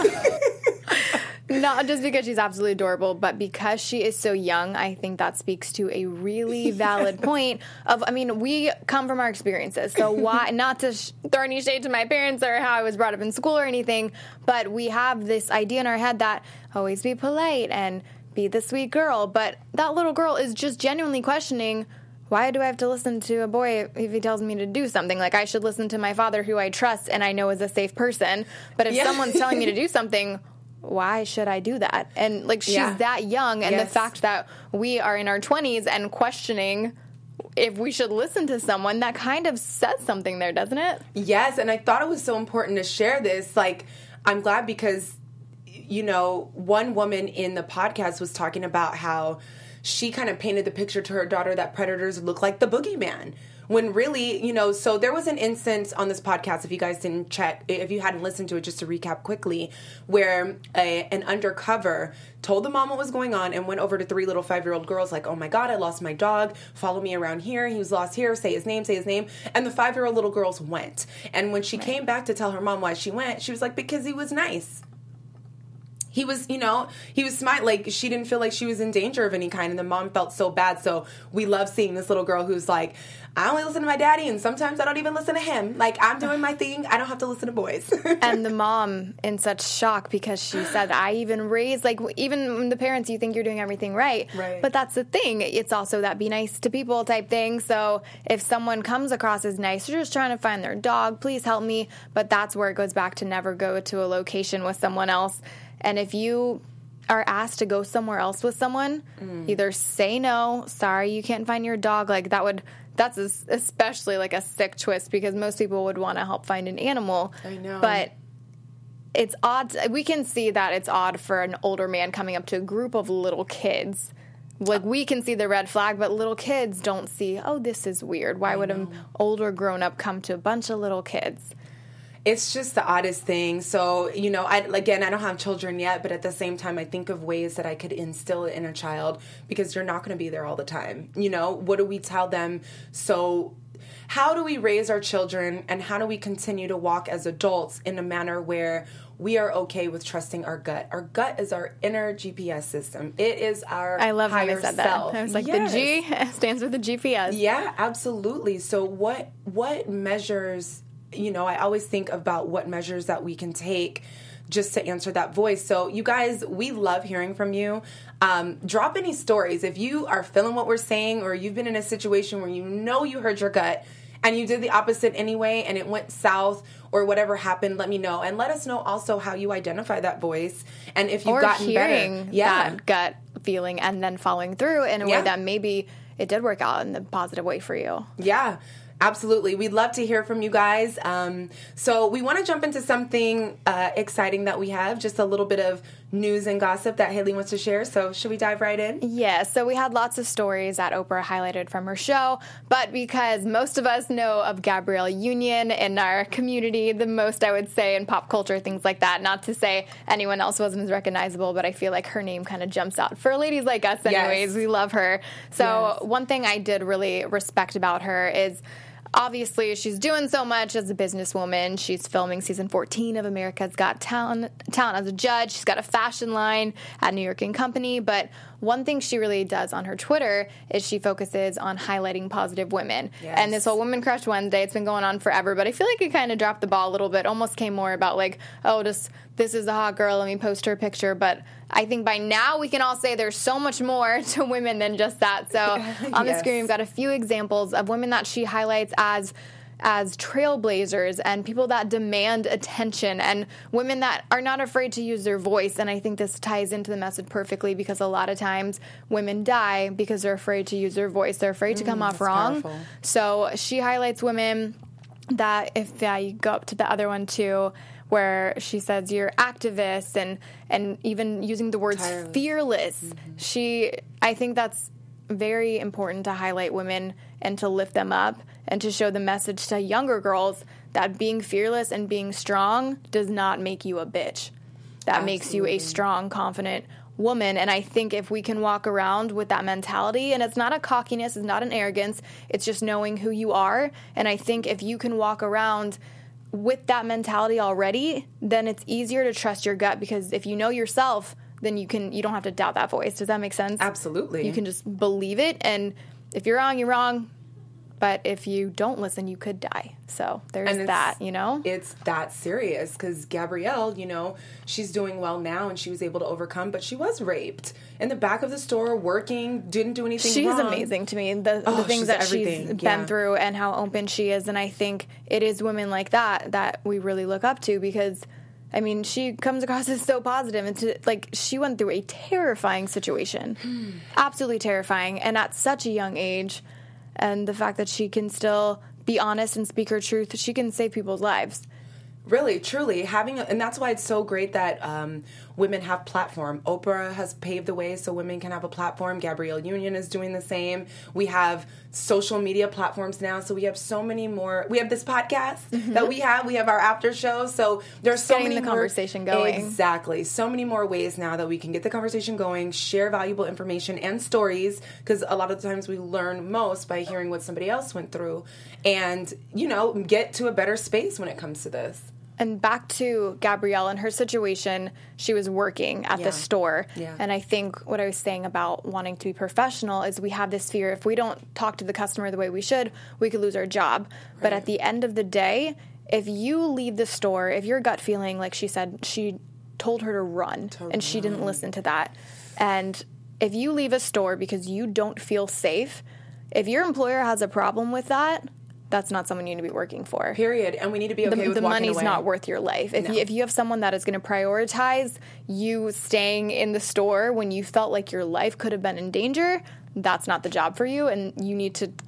Speaker 3: Not just because she's absolutely adorable, but because she is so young. I think that speaks to a really valid point of, I mean, we come from our experiences. So why, not to sh- throw any shade to my parents or how I was brought up in school or anything, but we have this idea in our head that always be polite and be the sweet girl. But that little girl is just genuinely questioning, why do I have to listen to a boy if he tells me to do something? Like, I should listen to my father, who I trust and I know is a safe person. But if
Speaker 1: Yeah.
Speaker 3: someone's telling me to do something, why should I do that? And, like, she's
Speaker 1: Yeah.
Speaker 3: that young, and
Speaker 1: Yes.
Speaker 3: the fact that we are in our twenties and questioning if we should listen to someone, that kind of says something there, doesn't it?
Speaker 1: Yes, and I thought it was so important to share this. Like, I'm glad because, you know, one woman in the podcast was talking about how she kind of painted the picture to her daughter that predators look like the boogeyman. When really, you know, so there was an instance on this podcast, if you guys didn't check, if you hadn't listened to it, just to recap quickly, where a, an undercover told the mom what was going on and went over to three little five-year-old girls like, oh my God, I lost my dog. Follow me around here. He was lost here. Say his name, say his name. And the five-year-old little girls went. And when she right. came back to tell her mom why she went, she was like, because he was nice. He was, you know, he was smart. Like, she didn't feel like she was in danger of any kind, and the mom felt so bad. So we love seeing this little girl who's like, I only listen to my daddy, and sometimes I don't even listen to him. Like, I'm doing my thing. I don't have to listen to boys.
Speaker 3: And the mom in such shock because she said, I even raised, like, even the parents, you think you're doing everything right.
Speaker 1: Right.
Speaker 3: But that's the thing. It's also that be nice to people type thing. So if someone comes across as nice, they're just trying to find their dog, please help me. But that's where it goes back to never go to a location with someone else. And if you are asked to go somewhere else with someone, mm. either say no, sorry, you can't find your dog. Like, that would, that's especially like a sick twist because most people would want to help find an animal.
Speaker 1: I know.
Speaker 3: But it's odd. We can see that it's odd for an older man coming up to a group of little kids. Like, we can see the red flag, but little kids don't see, oh, this is weird. Why would an older grown-up come to a bunch of little kids?
Speaker 1: It's just the oddest thing. So, you know, I, again, I don't have children yet, but at the same time, I think of ways that I could instill it in a child, because you're not going to be there all the time. You know, what do we tell them? So how do we raise our children, and how do we continue to walk as adults in a manner where we are okay with trusting our gut? Our gut is our inner G P S system. It is our
Speaker 3: I love
Speaker 1: higher
Speaker 3: how you said
Speaker 1: self.
Speaker 3: that. I was like,
Speaker 1: Yes.
Speaker 3: the G stands for the G P S.
Speaker 1: Yeah, absolutely. So what what measures, you know, I always think about what measures that we can take just to answer that voice. So you guys, we love hearing from you. Um, drop any stories. If you are feeling what we're saying, or you've been in a situation where you know you heard your gut and you did the opposite anyway and it went south, or whatever happened, let me know. And let us know also how you identify that voice, and if you've
Speaker 3: Or
Speaker 1: gotten
Speaker 3: hearing
Speaker 1: better. Yeah.
Speaker 3: that gut feeling and then following through in a
Speaker 1: Yeah.
Speaker 3: way that maybe it did work out in the positive way for you.
Speaker 1: Yeah, absolutely. We'd love to hear from you guys. Um, so we want to jump into something uh, exciting that we have, just a little bit of news and gossip that Haley wants to share. So should we dive right in?
Speaker 3: Yeah, so we had lots of stories that Oprah highlighted from her show, but because most of us know of Gabrielle Union in our community, the most, I would say, in pop culture, things like that, not to say anyone else wasn't as recognizable, but I feel like her name kind of jumps out. For ladies like us anyways,
Speaker 1: Yes.
Speaker 3: we love her. So
Speaker 1: Yes.
Speaker 3: one thing I did really respect about her is, obviously, she's doing so much as a businesswoman. She's filming season fourteen of America's Got Talent, talent as a judge. She's got a fashion line at New York and Company. But one thing she really does on her Twitter is she focuses on highlighting positive women.
Speaker 1: Yes.
Speaker 3: And this whole Women Crush Wednesday, it's been going on forever. But I feel like it kind of dropped the ball a little bit. Almost came more about like, oh, just this is a hot girl, let me post her picture. But I think by now we can all say there's so much more to women than just that. So on the
Speaker 1: Yes.
Speaker 3: screen, we've got a few examples of women that she highlights as as trailblazers and people that demand attention, and women that are not afraid to use their voice. And I think this ties into the message perfectly, because a lot of times women die because they're afraid to use their voice. They're afraid to come off
Speaker 1: that's
Speaker 3: wrong.
Speaker 1: powerful.
Speaker 3: So she highlights women that, if yeah, you go up to the other one too, where she says you're activists, and and even using the words
Speaker 1: Tireless.
Speaker 3: fearless. She, I think that's very important to highlight women and to lift them up and to show the message to younger girls that being fearless and being strong does not make you a bitch. That makes you a
Speaker 1: Absolutely.
Speaker 3: strong, confident woman. And I think if we can walk around with that mentality, and it's not a cockiness, it's not an arrogance, it's just knowing who you are. And I think if you can walk around with that mentality already, then it's easier to trust your gut, because if you know yourself, then you can you don't have to doubt that voice. Does that make sense?
Speaker 1: Absolutely.
Speaker 3: You can just believe it, and if you're wrong, you're wrong. But if you don't listen, you could die. So there's
Speaker 1: And it's-
Speaker 3: that, you know?
Speaker 1: It's that serious, because Gabrielle, you know, she's doing well now and she was able to overcome, but she was raped in the back of the store, working, didn't do anything
Speaker 3: She's
Speaker 1: wrong.
Speaker 3: amazing to me. The,
Speaker 1: Oh,
Speaker 3: the things
Speaker 1: she's
Speaker 3: that she's
Speaker 1: everything.
Speaker 3: been
Speaker 1: Yeah.
Speaker 3: through and how open she is. And I think it is women like that that we really look up to, because, I mean, she comes across as so positive. And to, like, she went through a terrifying situation. Absolutely terrifying. And at such a young age. And the fact that she can still be honest and speak her truth, she can save people's lives.
Speaker 1: Really, truly, having, a, and that's why it's so great that um, women have platform. Oprah has paved the way so women can have a platform. Gabrielle Union is doing the same. We have social media platforms now, so we have so many more. We have this podcast that we have. We have our after show, so there's so
Speaker 3: Getting
Speaker 1: many
Speaker 3: the
Speaker 1: more,
Speaker 3: conversation going.
Speaker 1: Exactly, so many more ways now that we can get the conversation going, share valuable information and stories, because a lot of the times we learn most by hearing what somebody else went through, and you know, get to a better space when it comes to this.
Speaker 3: And back to Gabrielle and her situation, she was working at
Speaker 1: Yeah.
Speaker 3: the store.
Speaker 1: Yeah.
Speaker 3: And I think what I was saying about wanting to be professional is we have this fear, if we don't talk to the customer the way we should, we could lose our job. But at the end of the day, if you leave the store, if your gut feeling, like she said, she told her to run, and she didn't listen to that. And if you leave a store because you don't feel safe, if your employer has a problem with that, that's not someone you need to be working for.
Speaker 1: Period. And we need to be okay
Speaker 3: the,
Speaker 1: with
Speaker 3: the
Speaker 1: walking
Speaker 3: money's
Speaker 1: away.
Speaker 3: not worth your life. If
Speaker 1: No.
Speaker 3: you, if you have someone that is going to prioritize you staying in the store when you felt like your life could have been in danger, that's not the job for you, and you need to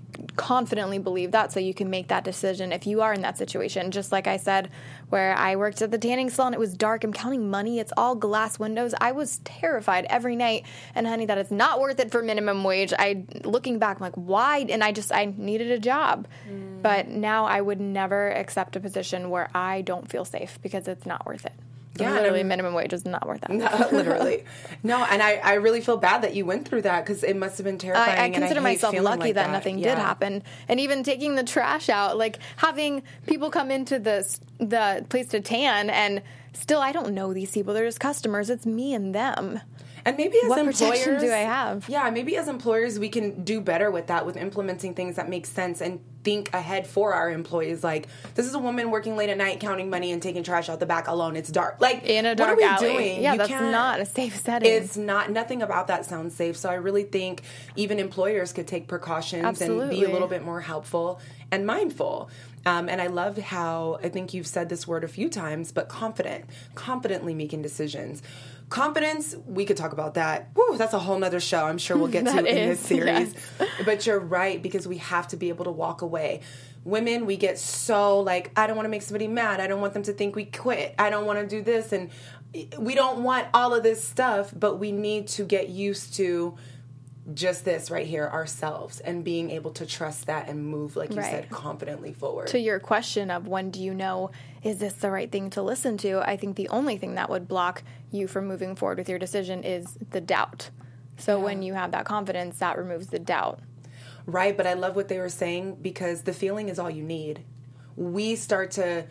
Speaker 3: confidently believe that so you can make that decision if you are in that situation. Just like I said, where I worked at the tanning salon, it was dark, I'm counting money, it's all glass windows. I was terrified every night, and honey, that is not worth it for minimum wage. I, looking back, I'm like, why? And I just, I needed a job. Mm. But now I would never accept a position where I don't feel safe because it's not worth it. Yeah, literally, minimum wage is not worth that.
Speaker 1: No, literally. No, and I, I really feel bad that you went through that because it must have been terrifying.
Speaker 3: I, I consider
Speaker 1: and I
Speaker 3: myself lucky
Speaker 1: like
Speaker 3: that,
Speaker 1: that
Speaker 3: nothing
Speaker 1: yeah.
Speaker 3: did happen. And even taking the trash out, like having people come into the, the place to tan, and still I don't know these people. They're just customers. It's me and them.
Speaker 1: And maybe as
Speaker 3: what
Speaker 1: employers,
Speaker 3: protection do I have?
Speaker 1: Yeah, maybe as employers we can do better with that, with implementing things that make sense and think ahead for our employees. Like, this is a woman working late at night, counting money and taking trash out the back alone. It's dark. Like,
Speaker 3: in a dark
Speaker 1: what are we
Speaker 3: alley.
Speaker 1: doing?
Speaker 3: Yeah,
Speaker 1: you
Speaker 3: that's not a safe setting.
Speaker 1: It's not. Nothing about that sounds safe. So I really think even employers could take precautions
Speaker 3: Absolutely.
Speaker 1: and be a little bit more helpful and mindful. Um, and I love how, I think you've said this word a few times, but confident, confidently making decisions. Confidence, we could talk about that. Woo, that's a whole nother show I'm sure we'll get to in
Speaker 3: is,
Speaker 1: this series.
Speaker 3: Yes.
Speaker 1: But you're right, because we have to be able to walk away. Women, we get so like, I don't want to make somebody mad. I don't want them to think we quit. I don't want to do this. And we don't want all of this stuff, but we need to get used to just this right here, ourselves, and being able to trust that and move, like you
Speaker 3: right.
Speaker 1: said, confidently forward.
Speaker 3: To your question of when do you know, is this the right thing to listen to? I think the only thing that would block you from moving forward with your decision is the doubt. So yeah. when you have that confidence, that removes the doubt.
Speaker 1: Right, but I love what they were saying, because the feeling is all you need. We start to,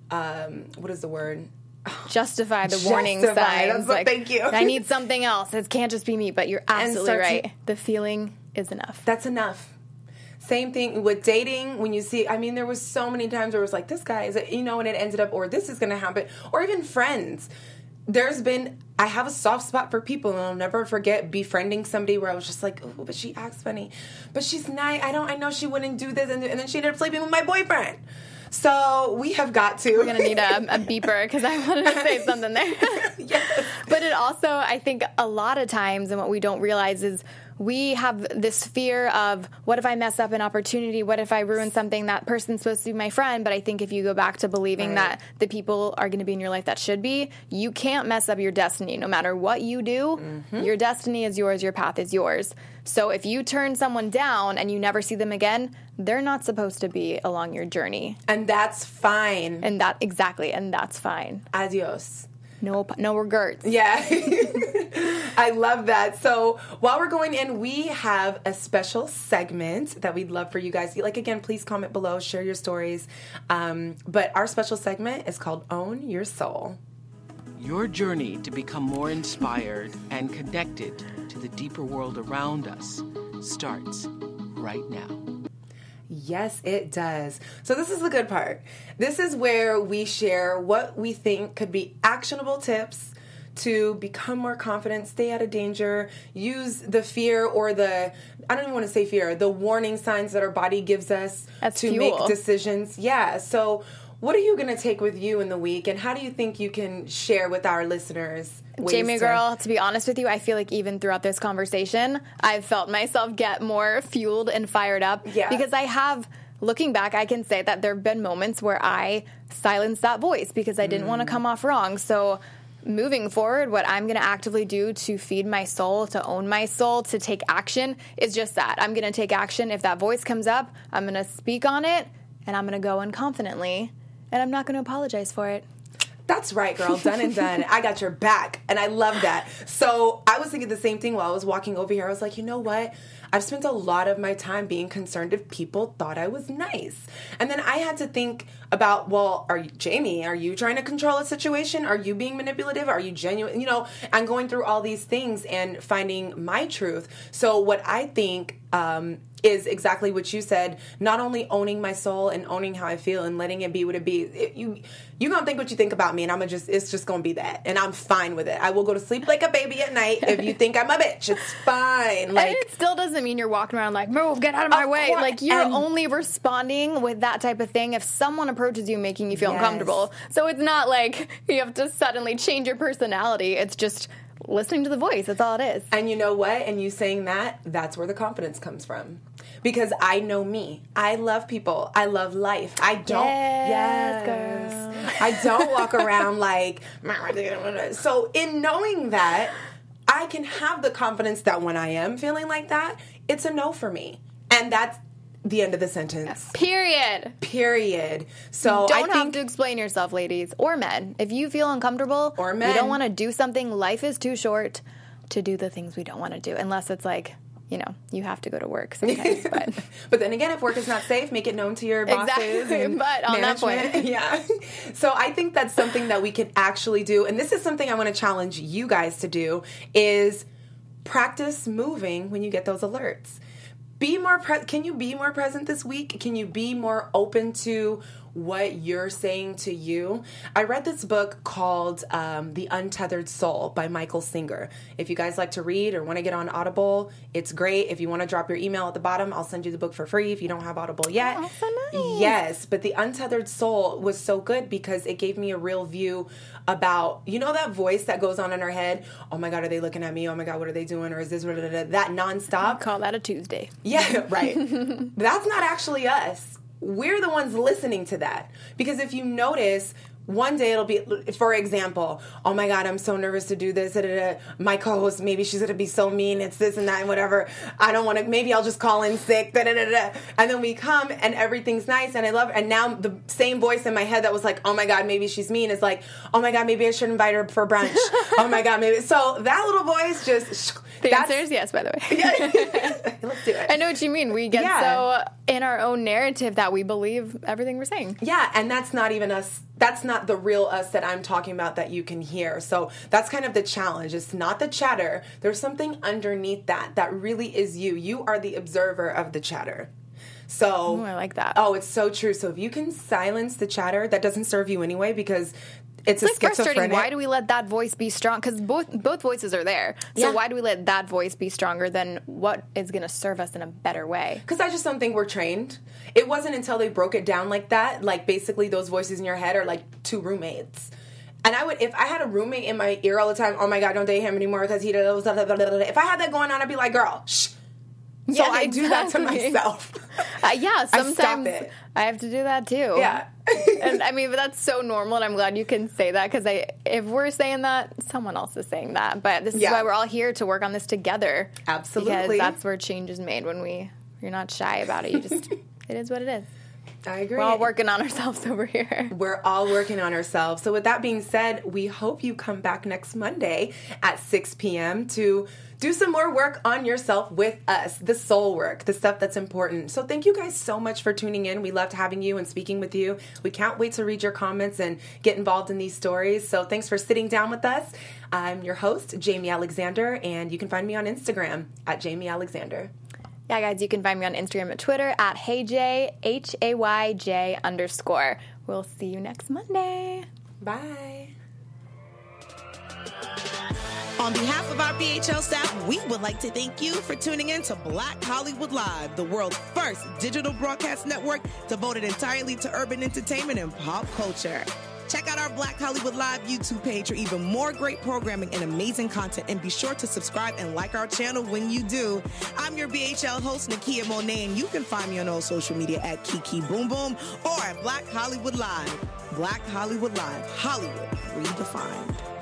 Speaker 1: um, what is the word?
Speaker 3: Justify the warning
Speaker 1: Justify.
Speaker 3: signs.
Speaker 1: That's what,
Speaker 3: like,
Speaker 1: thank you.
Speaker 3: I need something else. It can't just be me, but you're absolutely right. To, the feeling is enough.
Speaker 1: That's enough. Same thing with dating. When you see, I mean, there was so many times where it was like, this guy is, you know, and it ended up, or this is going to happen, or even friends. There's been, I have a soft spot for people, and I'll never forget befriending somebody where I was just like, oh, but she acts funny, but she's nice. I don't, I know she wouldn't do this, and, and then she ended up sleeping with my boyfriend. So we have got to.
Speaker 3: We're going to need a, a beeper because I wanted to say something there.
Speaker 1: Yes.
Speaker 3: But it also, I think a lot of times, and what we don't realize is we have this fear of, what if I mess up an opportunity? What if I ruin something? That person's supposed to be my friend. But I think if you go back to believing right. that the people are going to be in your life that should be, you can't mess up your destiny. No matter what you do, mm-hmm. your destiny is yours, your path is yours. So if you turn someone down and you never see them again, they're not supposed to be along your journey.
Speaker 1: And that's fine.
Speaker 3: And that, exactly, and that's fine.
Speaker 1: Adios.
Speaker 3: No, no regrets.
Speaker 1: Yeah. I love that. So while we're going in, we have a special segment that we'd love for you guys. Like, again, please comment below, share your stories. Um, but our special segment is called Own Your Soul.
Speaker 5: Your journey to become more inspired and connected to the deeper world around us starts right now.
Speaker 1: Yes, it does. So this is the good part. This is where we share what we think could be actionable tips to become more confident, stay out of danger, use the fear or the, I don't even want to say fear, the warning signs that our body gives us
Speaker 3: That's
Speaker 1: to
Speaker 3: fuel.
Speaker 1: make decisions. Yeah. So what are you going to take with you in the week, and how do you think you can share with our listeners?
Speaker 3: Jamie
Speaker 1: to-
Speaker 3: girl, to be honest with you, I feel like even throughout this conversation, I've felt myself get more fueled and fired up.
Speaker 1: Yeah.
Speaker 3: Because I have, looking back, I can say that there have been moments where I silenced that voice because I didn't mm. want to come off wrong. So moving forward, what I'm going to actively do to feed my soul, to own my soul, to take action is just that. I'm going to take action. If that voice comes up, I'm going to speak on it, and I'm going to go in confidently, and I'm not going to apologize for it.
Speaker 1: That's right, girl. Done and done. I got your back. And I love that. So I was thinking the same thing while I was walking over here. I was like, you know what? I've spent a lot of my time being concerned if people thought I was nice. And then I had to think about, well, are you, Jamie, are you trying to control a situation? Are you being manipulative? Are you genuine? You know, I'm going through all these things and finding my truth. So what I think um, is exactly what you said, not only owning my soul and owning how I feel and letting it be what it be. It, you, you're going to think what you think about me, and I'm gonna just, it's just going to be that. And I'm fine with it. I will go to sleep like a baby at night if you think I'm a bitch. It's fine. Like,
Speaker 3: and it still doesn't mean you're walking around like, move, get out of my
Speaker 1: of
Speaker 3: way.
Speaker 1: course.
Speaker 3: Like, you're
Speaker 1: And
Speaker 3: only responding with that type of thing if someone approaches you making you feel
Speaker 1: Yes.
Speaker 3: uncomfortable. So it's not like you have to suddenly change your personality. It's just listening to the voice. That's all it is.
Speaker 1: And you know what? And you saying that, that's where the confidence comes from. Because I know me. I love people. I love life. I don't.
Speaker 3: Yes,
Speaker 1: yes. I don't walk around like. So in knowing that, I can have the confidence that when I am feeling like that, it's a no for me. And that's the end of the sentence.
Speaker 3: Period.
Speaker 1: Period. So
Speaker 3: don't
Speaker 1: I think,
Speaker 3: have to explain yourself, ladies, or men. If you feel uncomfortable,
Speaker 1: or men,
Speaker 3: you don't want to do something. Life is too short to do the things we don't want to do, unless it's like, you know, you have to go to work sometimes. But
Speaker 1: but then again, if work is not safe, make it known to your bosses.
Speaker 3: Exactly.
Speaker 1: And
Speaker 3: but on
Speaker 1: management.
Speaker 3: that point,
Speaker 1: yeah. So I think that's something that we can actually do, and this is something I want to challenge you guys to do: is practice moving when you get those alerts. Be more. Pre- can you be more present this week? Can you be more open to what you're saying to you? I read this book called um, The Untethered Soul by Michael Singer. If you guys like to read or want to get on Audible, it's great. If you want to drop your email at the bottom, I'll send you the book for free if you don't have Audible yet.
Speaker 3: Oh, so nice.
Speaker 1: Yes, but The Untethered Soul was so good because it gave me a real view about, you know, that voice that goes on in our head. Oh my God, are they looking at me? Oh my God, what are they doing? Or is this, that nonstop?
Speaker 3: call that a Tuesday.
Speaker 1: Yeah, right. That's not actually us. We're the ones listening to that. Because if you notice, one day it'll be, for example, oh my God, I'm so nervous to do this. Da, da, da. My co-host, maybe she's going to be so mean. It's this and that and whatever. I don't want to, maybe I'll just call in sick. Da, da, da, da. And then we come and everything's nice and I love it. And now the same voice in my head that was like, oh my God, maybe she's mean is like, oh my God, maybe I should invite her for brunch. Oh my God, maybe. So that little voice just...
Speaker 3: The
Speaker 1: That's,
Speaker 3: answer is yes, by the way.
Speaker 1: Yeah. Let's do it.
Speaker 3: I know what you mean. We get
Speaker 1: Yeah.
Speaker 3: so in our own narrative that we believe everything we're saying.
Speaker 1: Yeah, and that's not even us. That's not the real us that I'm talking about that you can hear. So that's kind of the challenge. It's not the chatter. There's something underneath that that really is you. You are the observer of the chatter. So,
Speaker 3: Ooh, I like that.
Speaker 1: Oh, it's so true. So if you can silence the chatter, that doesn't serve you anyway because it's,
Speaker 3: It's
Speaker 1: a
Speaker 3: like frustrating.
Speaker 1: schizophrenic.
Speaker 3: Why do we let that voice be strong? Because both both voices are there. So
Speaker 1: Yeah.
Speaker 3: why do we let that voice be stronger than what is going to serve us in a better way?
Speaker 1: Because I just don't think we're trained. It wasn't until they broke it down like that, like basically those voices in your head are like two roommates. And I would, if I had a roommate in my ear all the time, oh my God, don't date him anymore because he does. If I had that going on, I'd be like, girl, shh. So
Speaker 3: Yeah,
Speaker 1: I do that to
Speaker 3: exactly.
Speaker 1: myself.
Speaker 3: Uh, yeah,
Speaker 1: I
Speaker 3: sometimes
Speaker 1: stop it.
Speaker 3: I have to do that too.
Speaker 1: Yeah.
Speaker 3: And I mean, but that's so normal, and I'm glad you can say that because I, if we're saying that, someone else is saying that. But this is
Speaker 1: Yeah.
Speaker 3: why we're all here to work on this together.
Speaker 1: Absolutely.
Speaker 3: Because that's where change is made when we, you're not shy about it. You just, it is what it is.
Speaker 1: I agree.
Speaker 3: We're all working on ourselves over here.
Speaker 1: We're all working on ourselves. So with that being said, we hope you come back next Monday at six p.m. to do some more work on yourself with us, the soul work, the stuff that's important. So thank you guys so much for tuning in. We loved having you and speaking with you. We can't wait to read your comments and get involved in these stories. So thanks for sitting down with us. I'm your host, Jamie Alexander, and you can find me on Instagram at Jamie Alexander.
Speaker 3: Yeah, guys, you can find me on Instagram and Twitter at HeyJ, H A Y J underscore. We'll see you next Monday.
Speaker 1: Bye.
Speaker 2: On behalf of our B H L staff, we would like to thank you for tuning in to Black Hollywood Live, the world's first digital broadcast network devoted entirely to urban entertainment and pop culture. Check out our Black Hollywood Live YouTube page for even more great programming and amazing content. And be sure to subscribe and like our channel when you do. I'm your B H L host, Nakia Monet, and you can find me on all social media at Kiki Boom Boom or at Black Hollywood Live. Black Hollywood Live. Hollywood redefined.